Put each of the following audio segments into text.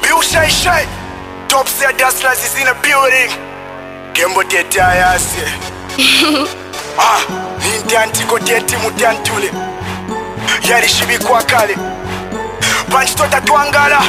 You shy. Top set Daslaz is in a building. Gembo teta yase. Intantiko teti mutantule. Yari shibi kwa kale. Punch tota tuangala.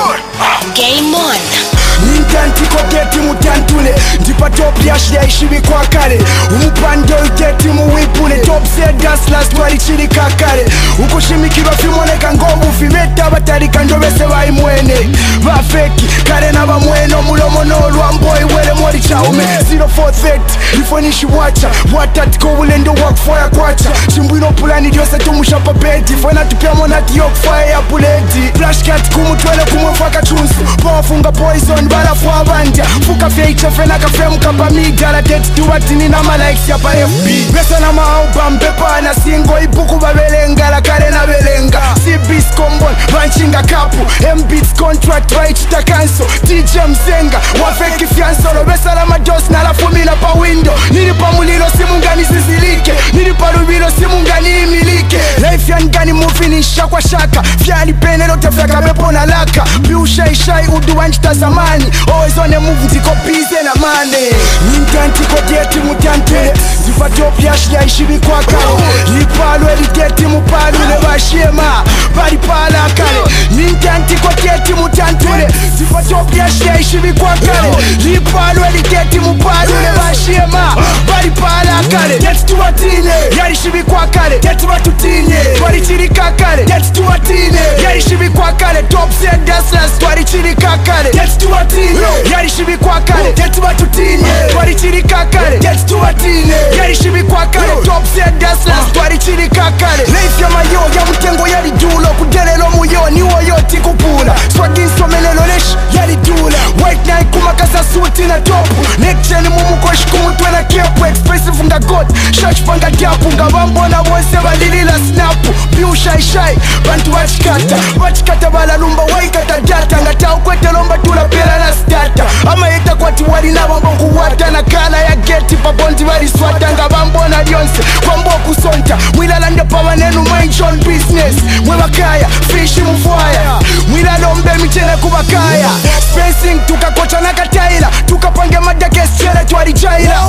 Game on. Intantiko teti mutantule. Ndipa top yashi ya ishibi kwa kale. Umupando teti muwipule. Top set Daslaz twari chiri kakale. Ukushimikirwa fimoneka ngombu fimeta batarika njobese baimwene. Bafeki kare nabamweno mulomo nolwa mboy wele mori chaume 0430 ifonishi wacha watatiko bulendo wakufaya kwacha chimbwino pulani dyose tumushapa beti fona tupya monati yokufaya ya puleti flashcat kumutwele kumwefaka chunsu bawafunga poison balafu abandya fuka feiche fena kafemu kapamigala teti tuwatini na malaiksi yapa FB besa na maubam pepa na singo ibuku babelengala kare na belenga CB's kombon banchinga kapu M-Beats contract baichita kanso DJ Mzenga wafeki fiansolo besa la mados na la fumila pa window nilipa mulilo simungani sizilike nilipa rubilo simungani imilike life ya ngani mufinisha kwa shaka fyali penelo tefeka bepo na laka biu shai udu wanchita zamani always on the move ndiko busy na money nintantiko dieti mutantule zifa top yashi ya ishibi kwa kale lipalo eliteti mupalu le bashema bali pala kale nintantiko dieti mutantule zifa top yashi ya ishibi kwa kale lipalo eliteti mupalu le bashema bali pala kale get to atine yari shibi kwa kale get batutine bali chiri kakale get to atine yari shibi kwa kale top set Daslaz bali chiri kakale get to atine yari shibi kwa kale get batutine bali chiri kakale get to atine yari shibi kwa kale top set Daslaz bali chiri kakale life ya mayo ya mtengo yali dulo kudelelo muyo ni woyoti kupula swagin somelelo lesh yali dula white night kumakasa suti na topu next mumukoshi kumutwe na kepu expressive nga god church panga diapu nga bambona bose balilila snapu biu shai bantu bachikata balalumba waikata data nga taukwete lomba tulapela na stata ama yeta kwati wali na bambo kuwata na kala ya geti pabondi wali swata nga bambona lionse kwambo kusonta mwilala ndepa wanenu mind on business mwebakaya fishi mufwaya mwilala ombe michene kubakaya spacing tukakocha na kataila tukapange madake siele twari jaila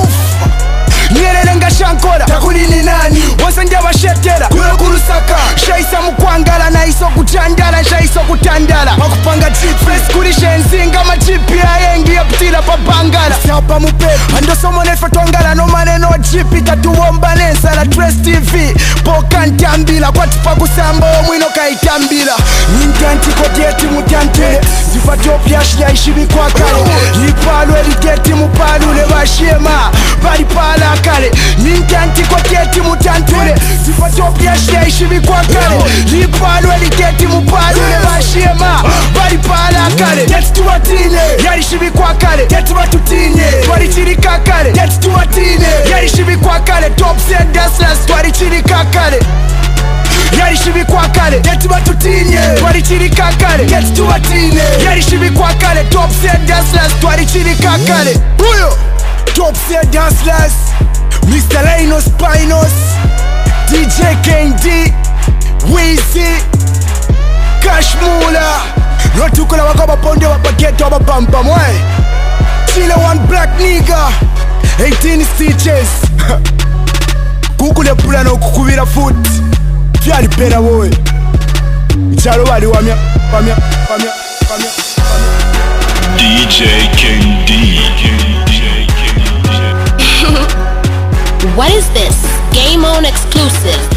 nyerere nga shankora takulini nani wose ndabashetera kule kurusaka shaisa mukwangala na iso kutandala shaiso kutandala wakupanga chipes kuri shenzinga machipi ayengi ya ptila pa bangala siapa mupepe ando somo nefe twangala no maneno jipi tatuwomba nesa la Trace TV poka ntambila kwa tupa kusamba omwino kaitambila nintantiko dieti mutantele zifa top yashi ya ishibi kwa kale lipalo eliteti mupalu le bashema bali pala kale nintantiko dieti mutantele zifa top yashi ya ishibi kwa kale lipalo eliteti mupalu le bashema bali pala kale get to atine yari shibi kwa kale get batutine bali chiri kakale get to atine yari shibi kwa kale top set Daslaz bali chiri kakale yari shibi kwa kale get batutine bali chiri kakale get to atine yari shibi kwa kale top set Daslaz bali chiri kakale huyo top set Daslaz Mr. Lainos Pinos DJ KD Weezy Kashmula notukula wakaba ponde wapaketo wababamba mwe Chile one black nigga 18 stitches kukule pula no kukubira foot fyali pera wowe ichalo bali wamya DJ King D. What is this? Game on exclusive.